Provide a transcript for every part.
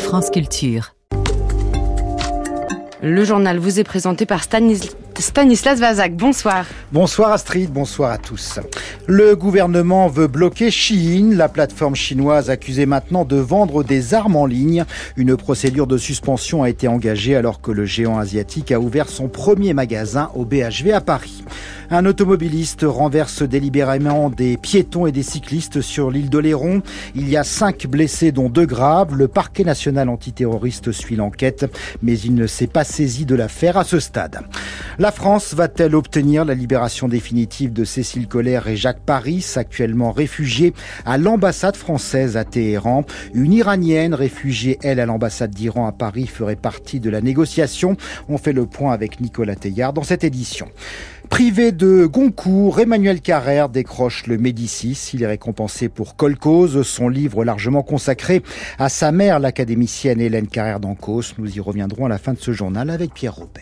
France Culture. Le journal vous est présenté par Stanislas Vazak. Bonsoir. Bonsoir Astrid, bonsoir à tous. Le gouvernement veut bloquer Shein, la plateforme chinoise accusée maintenant de vendre des armes en ligne. Une procédure de suspension a été engagée alors que le géant asiatique a ouvert son premier magasin au BHV à Paris. Un automobiliste renverse délibérément des piétons et des cyclistes sur l'île d'Oléron. Il y a 5 blessés dont 2 graves. Le parquet national antiterroriste suit l'enquête, mais il ne s'est pas saisi de l'affaire à ce stade. La France va-t-elle obtenir la libération définitive de Cécile Collère et Jacques Paris, actuellement réfugiés à l'ambassade française à Téhéran? Une Iranienne réfugiée, elle, à l'ambassade d'Iran à Paris, ferait partie de la négociation. On fait le point avec Nicolas Teillard dans cette édition. Privé de Goncourt, Emmanuel Carrère décroche le Médicis. Il est récompensé pour Kolkhoz, son livre largement consacré à sa mère, l'académicienne Hélène Carrère d'Ancos. Nous y reviendrons à la fin de ce journal avec Pierre Robert.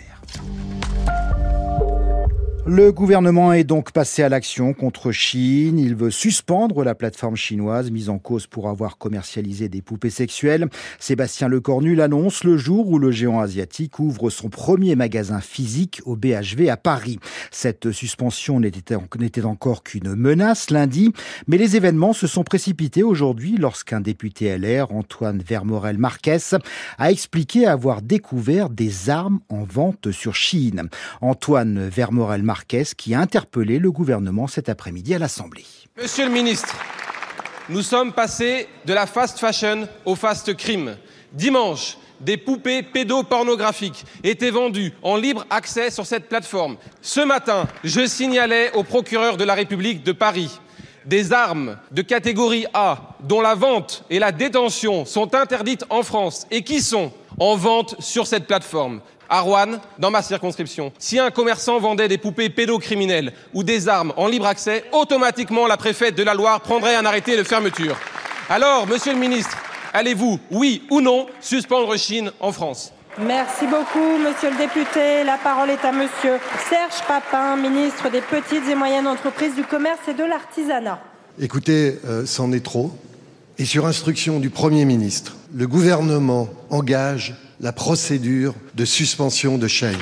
Le gouvernement est donc passé à l'action contre Shein. Il veut suspendre la plateforme chinoise mise en cause pour avoir commercialisé des poupées sexuelles. Sébastien Lecornu l'annonce le jour où le géant asiatique ouvre son premier magasin physique au BHV à Paris. Cette suspension n'était encore qu'une menace lundi, mais les événements se sont précipités aujourd'hui lorsqu'un député LR, Antoine Vermorel-Marquès, a expliqué avoir découvert des armes en vente sur Shein. Antoine Vermorel-Marquès qui a interpellé le gouvernement cet après-midi à l'Assemblée. Monsieur le ministre, nous sommes passés de la fast fashion au fast crime. Dimanche, des poupées pédopornographiques étaient vendues en libre accès sur cette plateforme. Ce matin, je signalais au procureur de la République de Paris des armes de catégorie A dont la vente et la détention sont interdites en France et qui sont en vente sur cette plateforme. À Roanne, dans ma circonscription, si un commerçant vendait des poupées pédocriminelles ou des armes en libre accès, automatiquement la préfète de la Loire prendrait un arrêté de fermeture. Alors, monsieur le ministre, allez-vous, oui ou non, suspendre Shein en France ? Merci beaucoup, monsieur le député. La parole est à monsieur Serge Papin, ministre des Petites et Moyennes Entreprises, du Commerce et de l'Artisanat. Écoutez, c'en est trop. Et sur instruction du Premier ministre, le gouvernement engage la procédure de suspension de Shein.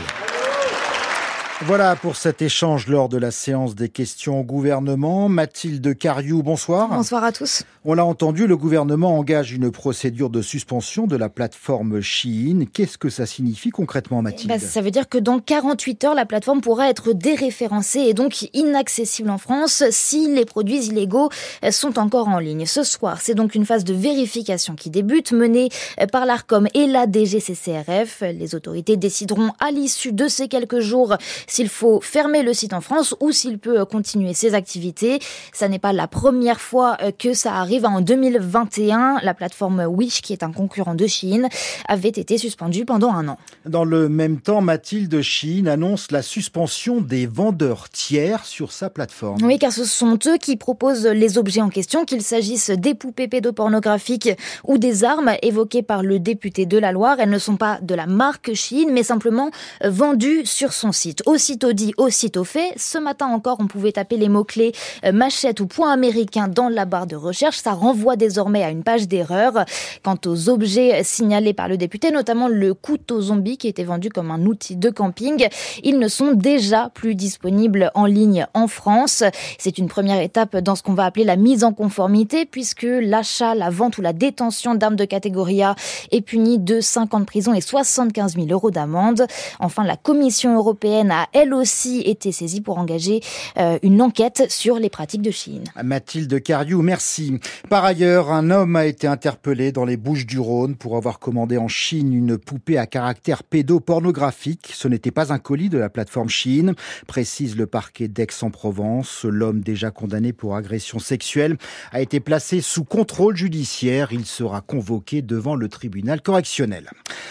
Voilà pour cet échange lors de la séance des questions au gouvernement. Mathilde Cariou, bonsoir. Bonsoir à tous. On l'a entendu, le gouvernement engage une procédure de suspension de la plateforme Shein. Qu'est-ce que ça signifie concrètement, Mathilde ? Ça veut dire que dans 48 heures, la plateforme pourra être déréférencée et donc inaccessible en France si les produits illégaux sont encore en ligne. Ce soir, c'est donc une phase de vérification qui débute, menée par l'Arcom et la DGCCRF. Les autorités décideront à l'issue de ces quelques jours s'il faut fermer le site en France ou s'il peut continuer ses activités. Ça n'est pas la première fois que ça arrive. En 2021, la plateforme Wish, qui est un concurrent de Shein, avait été suspendue pendant 1 an. Dans le même temps, Mathilde, Shein annonce la suspension des vendeurs tiers sur sa plateforme. Oui, car ce sont eux qui proposent les objets en question, qu'il s'agisse des poupées pédopornographiques ou des armes évoquées par le député de la Loire. Elles ne sont pas de la marque Shein, mais simplement vendues sur son site. Aussitôt dit, aussitôt fait. Ce matin encore, on pouvait taper les mots-clés machette ou point américain dans la barre de recherche. Ça renvoie désormais à une page d'erreur. Quant aux objets signalés par le député, notamment le couteau zombie qui était vendu comme un outil de camping, ils ne sont déjà plus disponibles en ligne en France. C'est une première étape dans ce qu'on va appeler la mise en conformité, puisque l'achat, la vente ou la détention d'armes de catégorie A est puni de 5 ans de prison et 75 000 € d'amende. Enfin, la Commission européenne a elle aussi été saisie pour engager une enquête sur les pratiques de Shein. Mathilde Cariou, merci. Par ailleurs, un homme a été interpellé dans les Bouches-du-Rhône pour avoir commandé en Chine une poupée à caractère pédopornographique. Ce n'était pas un colis de la plateforme Shein, précise le parquet d'Aix-en-Provence. L'homme déjà condamné pour agression sexuelle a été placé sous contrôle judiciaire. Il sera convoqué devant le tribunal correctionnel.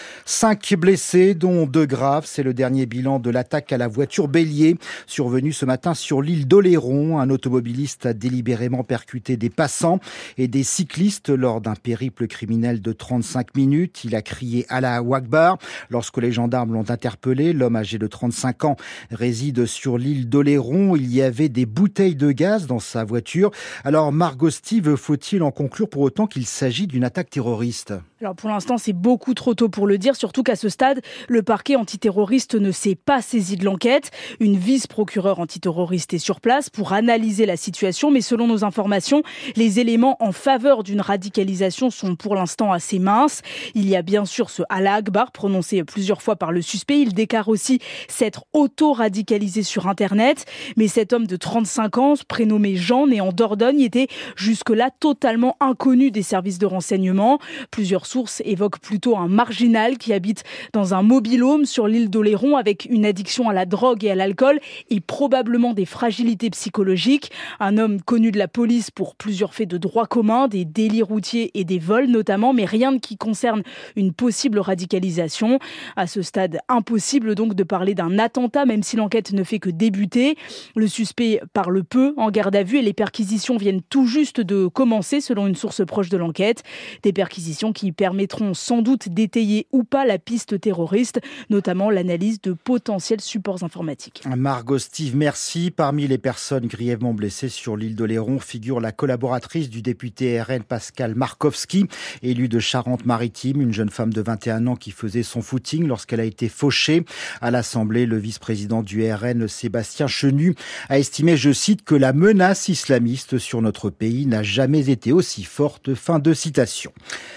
5 blessés, dont 2 graves. C'est le dernier bilan de l'attaque à la voiture bélier survenue ce matin sur l'île d'Oléron. Un automobiliste a délibérément percuté des passants et des cyclistes lors d'un périple criminel de 35 minutes. Il a crié Allahu Akbar lorsque les gendarmes l'ont interpellé. L'homme âgé de 35 ans réside sur l'île d'Oléron. Il y avait des bouteilles de gaz dans sa voiture. Alors Margot Steve, faut-il en conclure pour autant qu'il s'agit d'une attaque terroriste ? Alors pour l'instant, c'est beaucoup trop tôt pour le dire, surtout qu'à ce stade, le parquet antiterroriste ne s'est pas saisi de l'enquête. Une vice-procureure antiterroriste est sur place pour analyser la situation, mais selon nos informations, les éléments en faveur d'une radicalisation sont pour l'instant assez minces. Il y a bien sûr ce Allah Akbar prononcé plusieurs fois par le suspect. Il déclare aussi s'être auto-radicalisé sur Internet. Mais cet homme de 35 ans, prénommé Jean, né en Dordogne, était jusque-là totalement inconnu des services de renseignement. Plusieurs sources évoquent plutôt un marginal qui habite dans un mobil-home sur l'île d'Oléron avec une addiction à la drogue et à l'alcool et probablement des fragilités psychologiques. Un homme connu de la police pour plusieurs faits de droit commun, des délits routiers et des vols notamment, mais rien qui concerne une possible radicalisation. À ce stade, impossible donc de parler d'un attentat, même si l'enquête ne fait que débuter. Le suspect parle peu en garde à vue et les perquisitions viennent tout juste de commencer selon une source proche de l'enquête. Des perquisitions qui permettront sans doute d'étayer ou pas la piste terroriste, notamment l'analyse de potentiels supports informatiques. Margot Steve, merci. Parmi les personnes grièvement blessées sur l'île d'Oléron figure la collaboratrice du député RN Pascal Markowski, élue de Charente-Maritime, une jeune femme de 21 ans qui faisait son footing lorsqu'elle a été fauchée. À l'Assemblée, le vice-président du RN, Sébastien Chenu, a estimé, je cite, que la menace islamiste sur notre pays n'a jamais été aussi forte. Fin de citation.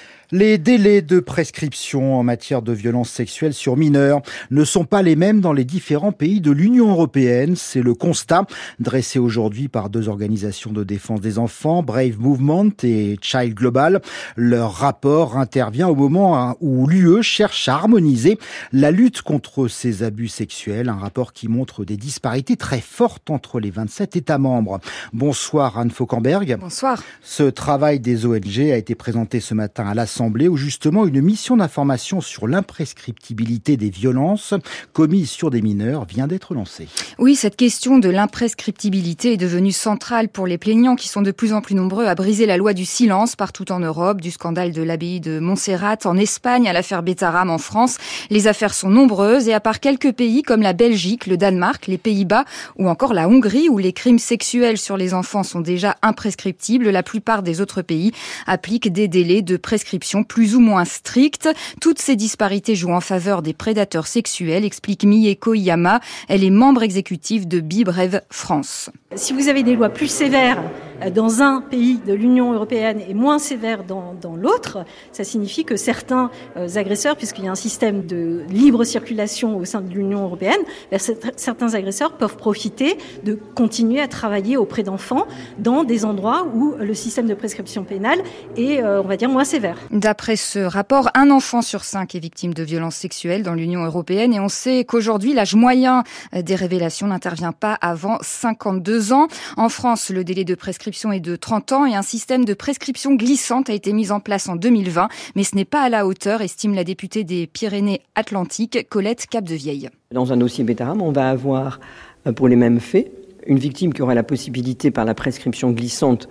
Les délais de prescription en matière de violences sexuelles sur mineurs ne sont pas les mêmes dans les différents pays de l'Union européenne. C'est le constat dressé aujourd'hui par deux organisations de défense des enfants, Brave Movement et Child Global. Leur rapport intervient au moment où l'UE cherche à harmoniser la lutte contre ces abus sexuels. Un rapport qui montre des disparités très fortes entre les 27 États membres. Bonsoir Anne Fauquemberg. Bonsoir. Ce travail des ONG a été présenté ce matin à l'Assemblée où justement une mission d'information sur l'imprescriptibilité des violences commises sur des mineurs vient d'être lancée. Oui, cette question de l'imprescriptibilité est devenue centrale pour les plaignants qui sont de plus en plus nombreux à briser la loi du silence partout en Europe, du scandale de l'abbaye de Montserrat en Espagne à l'affaire Betaram en France. Les affaires sont nombreuses et à part quelques pays comme la Belgique, le Danemark, les Pays-Bas ou encore la Hongrie où les crimes sexuels sur les enfants sont déjà imprescriptibles, la plupart des autres pays appliquent des délais de prescription plus ou moins strictes. Toutes ces disparités jouent en faveur des prédateurs sexuels, explique Mieko Iyama. Elle est membre exécutive de Be Brave France. Si vous avez des lois plus sévères dans un pays de l'Union européenne et moins sévères dans l'autre, ça signifie que certains agresseurs, puisqu'il y a un système de libre circulation au sein de l'Union européenne, certains agresseurs peuvent profiter de continuer à travailler auprès d'enfants dans des endroits où le système de prescription pénale est, on va dire, moins sévère. D'après ce rapport, 1 enfant sur 5 est victime de violences sexuelles dans l'Union européenne et on sait qu'aujourd'hui, l'âge moyen des révélations n'intervient pas avant 52 ans. En France, le délai de prescription est de 30 ans et un système de prescription glissante a été mis en place en 2020, mais ce n'est pas à la hauteur, estime la députée des Pyrénées-Atlantiques, Colette Capdevieille. Dans un dossier Betaram, on va avoir, pour les mêmes faits, une victime qui aura la possibilité, par la prescription glissante,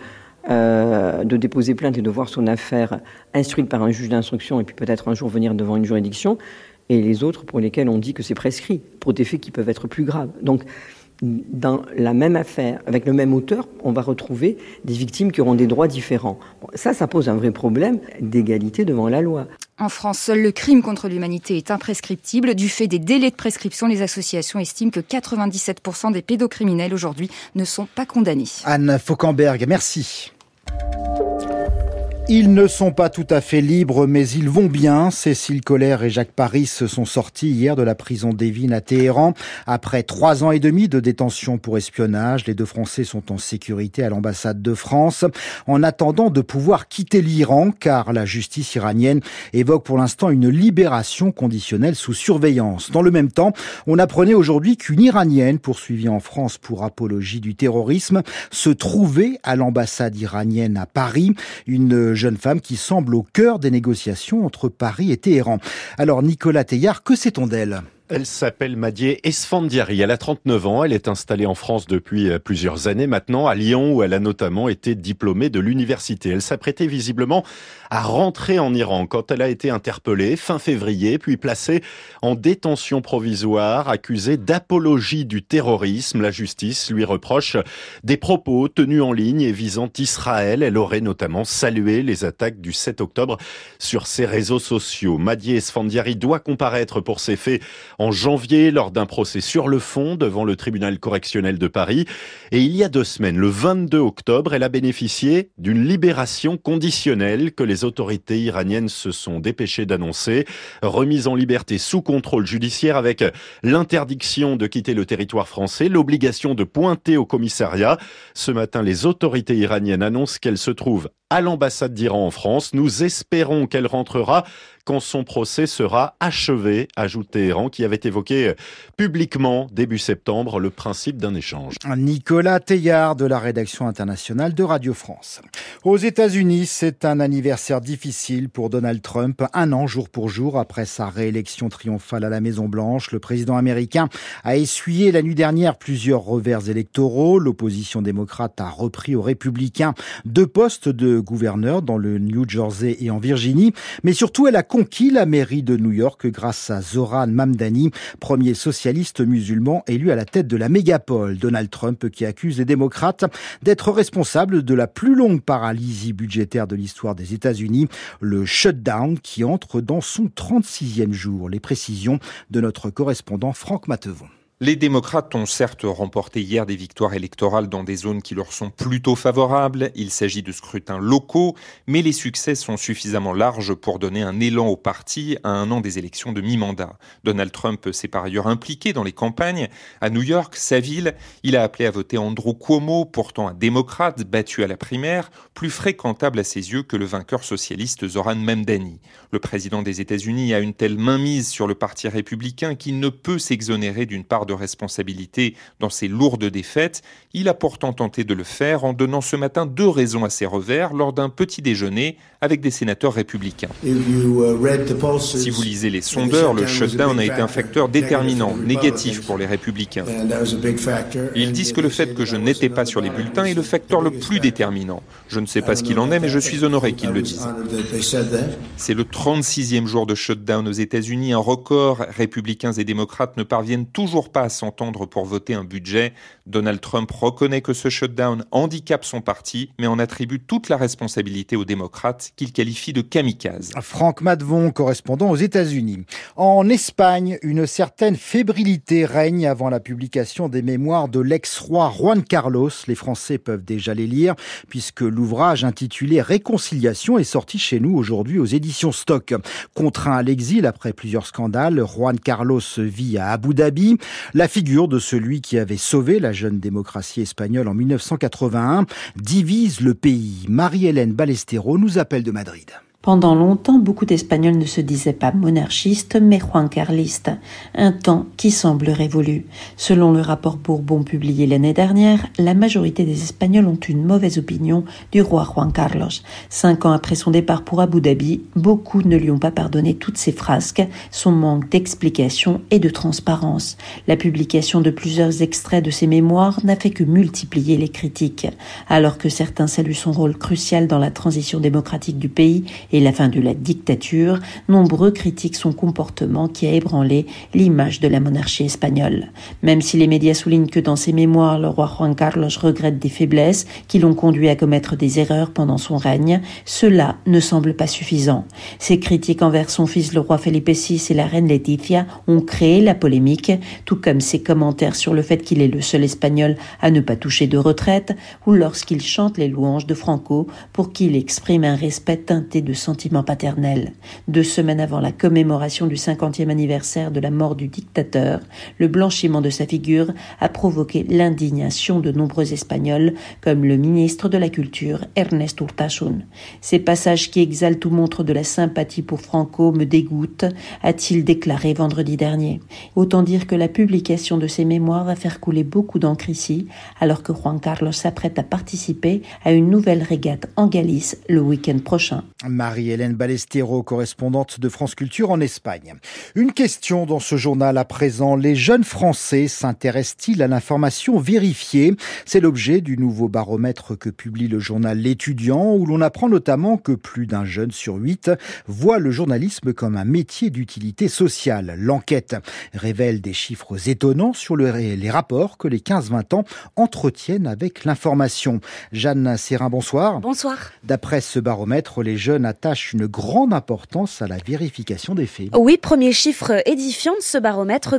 de déposer plainte et de voir son affaire instruite par un juge d'instruction et puis peut-être un jour venir devant une juridiction, et les autres pour lesquels on dit que c'est prescrit, pour des faits qui peuvent être plus graves. Donc, dans la même affaire, avec le même auteur, on va retrouver des victimes qui auront des droits différents. Bon, ça pose un vrai problème d'égalité devant la loi. En France, seul le crime contre l'humanité est imprescriptible. Du fait des délais de prescription, les associations estiment que 97% des pédocriminels aujourd'hui ne sont pas condamnés. Anne Fauquemberg, merci. Ils ne sont pas tout à fait libres, mais ils vont bien. Cécile Collère et Jacques Paris se sont sortis hier de la prison d'Evin à Téhéran. Après 3 ans et demi de détention pour espionnage, les deux Français sont en sécurité à l'ambassade de France, en attendant de pouvoir quitter l'Iran, car la justice iranienne évoque pour l'instant une libération conditionnelle sous surveillance. Dans le même temps, on apprenait aujourd'hui qu'une Iranienne poursuivie en France pour apologie du terrorisme se trouvait à l'ambassade iranienne à Paris. Une jeune femme qui semble au cœur des négociations entre Paris et Téhéran. Alors Nicolas Teillard, que sait-on d'elle ? Elle s'appelle Madié Esfandiari, elle a 39 ans, elle est installée en France depuis plusieurs années maintenant, à Lyon, où elle a notamment été diplômée de l'université. Elle s'apprêtait visiblement à rentrer en Iran quand elle a été interpellée fin février, puis placée en détention provisoire, accusée d'apologie du terrorisme. La justice lui reproche des propos tenus en ligne et visant Israël. Elle aurait notamment salué les attaques du 7 octobre sur ses réseaux sociaux. Madié Esfandiari doit comparaître pour ces faits en janvier lors d'un procès sur le fond devant le tribunal correctionnel de Paris. Et il y a 2 semaines, le 22 octobre, elle a bénéficié d'une libération conditionnelle que les autorités iraniennes se sont dépêchées d'annoncer. Remise en liberté sous contrôle judiciaire avec l'interdiction de quitter le territoire français, l'obligation de pointer au commissariat. Ce matin, les autorités iraniennes annoncent qu'elle se trouve à l'ambassade d'Iran en France. Nous espérons qu'elle rentrera quand son procès sera achevé, ajoute Téhéran, qui avait évoqué publiquement début septembre le principe d'un échange. Nicolas Teilhard de la rédaction internationale de Radio France. Aux États-Unis, c'est un anniversaire difficile pour Donald Trump. 1 an jour pour jour après sa réélection triomphale à la Maison-Blanche, le président américain a essuyé la nuit dernière plusieurs revers électoraux. L'opposition démocrate a repris aux républicains 2 postes de gouverneur dans le New Jersey et en Virginie, mais surtout elle a conquis la mairie de New York grâce à Zohran Mamdani, premier socialiste musulman élu à la tête de la mégapole. Donald Trump qui accuse les démocrates d'être responsables de la plus longue paralysie budgétaire de l'histoire des États-Unis, le shutdown qui entre dans son 36e jour. Les précisions de notre correspondant Franck Matevon. Les démocrates ont certes remporté hier des victoires électorales dans des zones qui leur sont plutôt favorables. Il s'agit de scrutins locaux, mais les succès sont suffisamment larges pour donner un élan au parti à 1 an des élections de mi-mandat. Donald Trump s'est par ailleurs impliqué dans les campagnes. À New York, sa ville, il a appelé à voter Andrew Cuomo, pourtant un démocrate battu à la primaire, plus fréquentable à ses yeux que le vainqueur socialiste Zohran Mamdani. Le président des États-Unis a une telle mainmise sur le parti républicain qu'il ne peut s'exonérer d'une part de responsabilité dans ses lourdes défaites. Il a pourtant tenté de le faire en donnant ce matin 2 raisons à ses revers lors d'un petit déjeuner avec des sénateurs républicains. Si vous lisez les sondeurs, le shutdown a été un facteur déterminant, négatif pour les républicains. Ils disent que le fait que je n'étais pas sur les bulletins est le facteur le plus déterminant. Je ne sais pas ce qu'il en est, mais je suis honoré qu'ils le disent. C'est le 36e jour de shutdown aux États-Unis, un record. Républicains et démocrates ne parviennent toujours pas à s'entendre pour voter un budget. Donald Trump reconnaît que ce shutdown handicape son parti, mais en attribue toute la responsabilité aux démocrates qu'il qualifie de kamikazes. Franck Matevon, correspondant aux États-Unis. En Espagne, une certaine fébrilité règne avant la publication des mémoires de l'ex-roi Juan Carlos. Les Français peuvent déjà les lire, puisque l'ouvrage intitulé Réconciliation est sorti chez nous aujourd'hui aux éditions Stock. Contraint à l'exil après plusieurs scandales, Juan Carlos vit à Abu Dhabi. La figure de celui qui avait sauvé la jeune démocratie espagnole en 1981 divise le pays. Marie-Hélène Ballestero nous appelle de Madrid. Pendant longtemps, beaucoup d'Espagnols ne se disaient pas monarchistes, mais juancarlistes, un temps qui semble révolu. Selon le rapport Bourbon publié l'année dernière, la majorité des Espagnols ont une mauvaise opinion du roi Juan Carlos. 5 ans après son départ pour Abu Dhabi, beaucoup ne lui ont pas pardonné toutes ses frasques, son manque d'explication et de transparence. La publication de plusieurs extraits de ses mémoires n'a fait que multiplier les critiques. Alors que certains saluent son rôle crucial dans la transition démocratique du pays et la fin de la dictature, nombreux critiquent son comportement qui a ébranlé l'image de la monarchie espagnole. Même si les médias soulignent que dans ses mémoires, le roi Juan Carlos regrette des faiblesses qui l'ont conduit à commettre des erreurs pendant son règne, cela ne semble pas suffisant. Ses critiques envers son fils le roi Felipe VI et la reine Letizia ont créé la polémique, tout comme ses commentaires sur le fait qu'il est le seul Espagnol à ne pas toucher de retraite, ou lorsqu'il chante les louanges de Franco pour qu'il exprime un respect teinté de sentiment paternel. 2 semaines avant la commémoration du 50e anniversaire de la mort du dictateur, le blanchiment de sa figure a provoqué l'indignation de nombreux Espagnols, comme le ministre de la Culture, Ernest Urtasun. Ces passages qui exaltent ou montrent de la sympathie pour Franco me dégoûtent, a-t-il déclaré vendredi dernier. Autant dire que la publication de ses mémoires va faire couler beaucoup d'encre ici, alors que Juan Carlos s'apprête à participer à une nouvelle régate en Galice le week-end prochain. Marie-Hélène Ballestero, correspondante de France Culture en Espagne. Une question dans ce journal à présent. Les jeunes Français s'intéressent-ils à l'information vérifiée ? C'est l'objet du nouveau baromètre que publie le journal L'Étudiant, où l'on apprend notamment que plus d'un jeune sur 8 voit le journalisme comme un métier d'utilité sociale. L'enquête révèle des chiffres étonnants sur les rapports que les 15-20 ans entretiennent avec l'information. Jeanne Serrin, bonsoir. Bonsoir. D'après ce baromètre, les jeunes attachent une grande importance à la vérification des faits. Oui, premier chiffre édifiant de ce baromètre,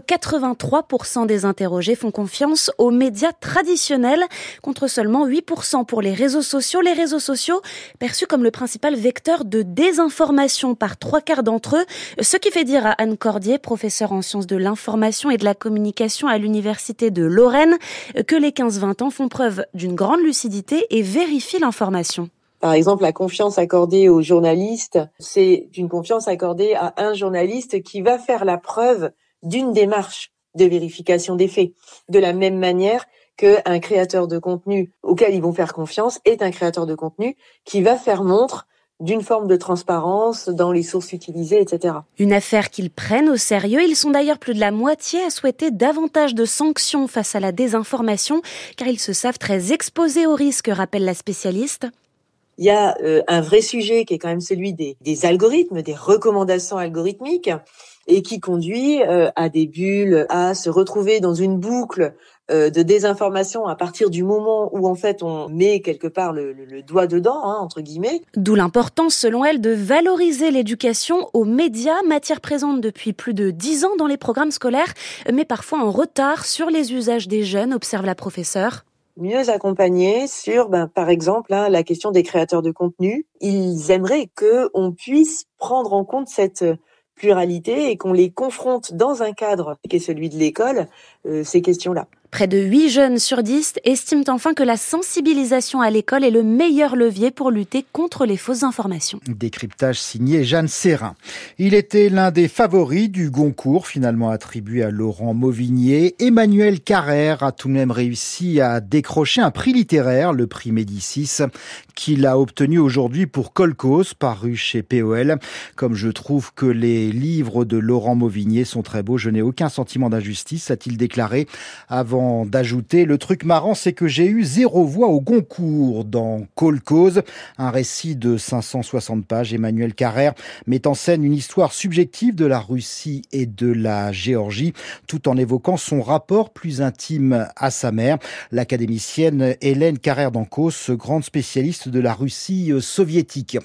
83% des interrogés font confiance aux médias traditionnels, contre seulement 8% pour les réseaux sociaux. Les réseaux sociaux perçus comme le principal vecteur de désinformation par 3/4 d'entre eux, ce qui fait dire à Anne Cordier, professeure en sciences de l'information et de la communication à l'université de Lorraine, que les 15-20 ans font preuve d'une grande lucidité et vérifient l'information. Par exemple, la confiance accordée aux journalistes, c'est une confiance accordée à un journaliste qui va faire la preuve d'une démarche de vérification des faits. De la même manière qu'un créateur de contenu auquel ils vont faire confiance est un créateur de contenu qui va faire montre d'une forme de transparence dans les sources utilisées, etc. Une affaire qu'ils prennent au sérieux. Ils sont d'ailleurs plus de la moitié à souhaiter davantage de sanctions face à la désinformation, car ils se savent très exposés aux risques, rappelle la spécialiste. Il y a un vrai sujet qui est quand même celui des algorithmes, des recommandations algorithmiques, et qui conduit à des bulles, à se retrouver dans une boucle de désinformation à partir du moment où en fait on met quelque part le doigt dedans, entre guillemets. D'où l'importance, selon elle, de valoriser l'éducation aux médias, matière présente depuis plus de 10 ans dans les programmes scolaires, mais parfois en retard sur les usages des jeunes, observe la professeure. Mieux accompagner sur, par exemple, la question des créateurs de contenu. Ils aimeraient qu'on puisse prendre en compte cette pluralité et qu'on les confronte dans un cadre qui est celui de l'école, ces questions-là. Près de 8 jeunes sur 10 estiment enfin que la sensibilisation à l'école est le meilleur levier pour lutter contre les fausses informations. Décryptage signé Jeanne Serrin. Il était l'un des favoris du Goncourt, finalement attribué à Laurent Mauvigné. Emmanuel Carrère a tout de même réussi à décrocher un prix littéraire, le prix Médicis, qu'il a obtenu aujourd'hui pour Kolkhoz, paru chez POL. Comme je trouve que les livres de Laurent Mauvigné sont très beaux, je n'ai aucun sentiment d'injustice, a-t-il déclaré avant d'ajouter: le truc marrant, c'est que j'ai eu 0 voix au Goncourt dans Kolkhoz, un récit de 560 pages. Emmanuel Carrère met en scène une histoire subjective de la Russie et de la Géorgie, tout en évoquant son rapport plus intime à sa mère, l'académicienne Hélène Carrère-Dancos, grande spécialiste de la Russie soviétique.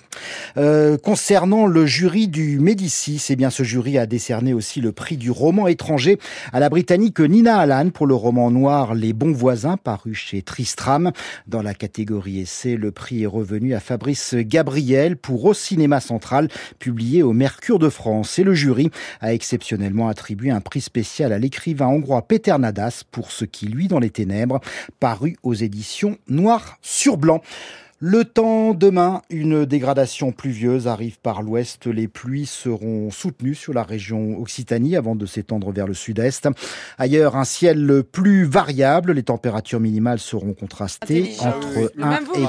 Concernant le jury du Médicis, eh bien ce jury a décerné aussi le prix du roman étranger à la Britannique Nina Allan pour le roman noir Les Bons Voisins, paru chez Tristram. Dans la catégorie essai, le prix est revenu à Fabrice Gabriel pour Au Cinéma Central, publié au Mercure de France. Et le jury a exceptionnellement attribué un prix spécial à l'écrivain hongrois Péter Nadas pour Ce qui luit dans les ténèbres, paru aux éditions Noir sur Blanc. Le temps demain, une dégradation pluvieuse arrive par l'ouest. Les pluies seront soutenues sur la région Occitanie avant de s'étendre vers le sud-est. Ailleurs, un ciel plus variable. Les températures minimales seront contrastées entre 1 et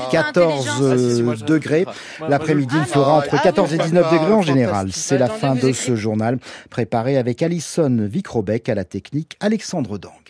14 degrés. L'après-midi, il fera entre 14 et 19 degrés en général. C'est la fin de ce journal préparé avec Alison Vicrobec à la technique, Alexandre Dang.